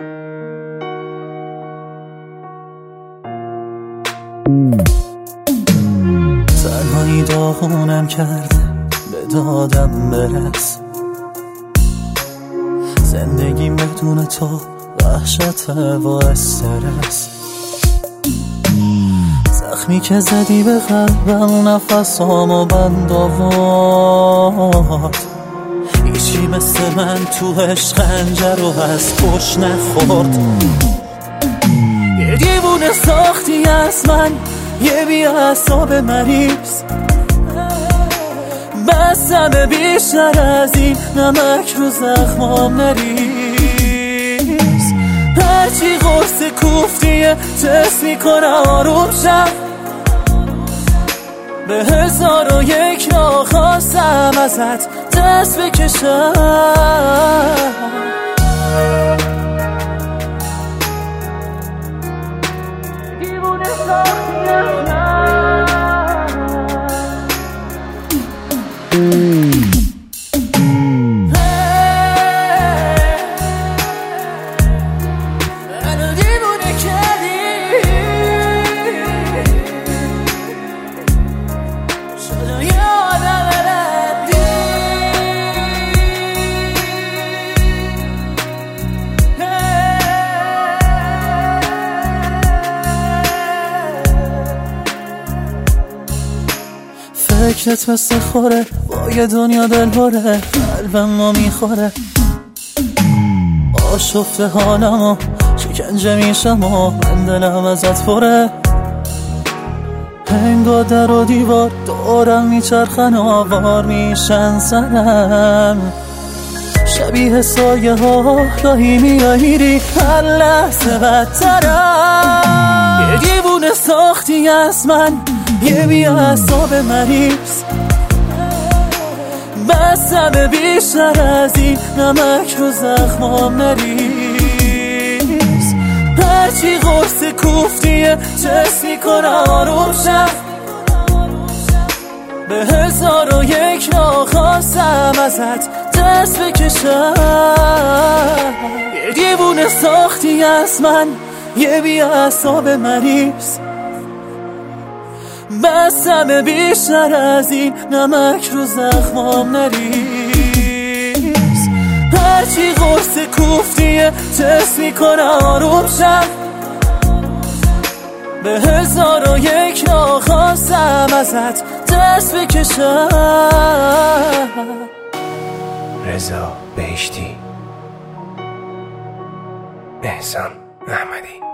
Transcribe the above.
تنهایی داغونم کرده به دادم برس، زندگیم بدون تو وحشت و استرس. زخمی که زدی به قلبم نفسامو بند آورد، هیچی مثل من تو عشق خنجر رو از کش نخورد. یه دیوونه ساختی از من، یه بی‌عصاب مریض، بسم بیشتر از این نمک رو زخمام نریز. هرچی قرص کوفتیه تست میکنم آروم شم، به 1001 راه خواستم ازت دست بکشم. دیوونه ساختی از فکرت مثل خوره با یه دنیا دل بره، قلبم ما میخوره. آشفته حالم و شکنجه میشم و من دلم ازت پره. انگار در و دیوار دورم میچرخن آوار میشن سرم، شبیه سایه ها گاهی میایری هر لحظه بدترم. یه دیوونه ساختی از من، یه بی‌عصاب مریض، بسم بیشتر از این نمک رو زخمام نریز. هرچی قرص کوفتیه تست میکنم آروم شم، به 1001 راه خواستم ازت دست بکشم. یه دیوونه ساختی از من، یه بی‌عصاب مریض، بسم بیشتر از این نمک رو زخمام نریز. هرچی قرص کوفتیه تست میکنم آروم شم، به 1001 راه خواستم ازت دست بکشم. رضا بهشتی، احسان احمدی.